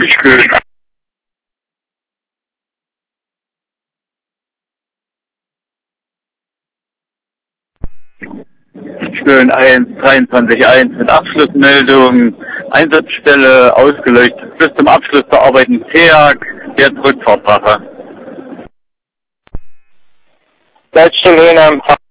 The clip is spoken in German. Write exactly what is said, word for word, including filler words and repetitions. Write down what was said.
Ich Köln eins, dreiundzwanzig eins mit Abschlussmeldung, Einsatzstelle ausgeleuchtet bis zum Abschluss der Arbeiten T E A G, jetzt Rückfahrtwache. Leitstelle Höhenheim.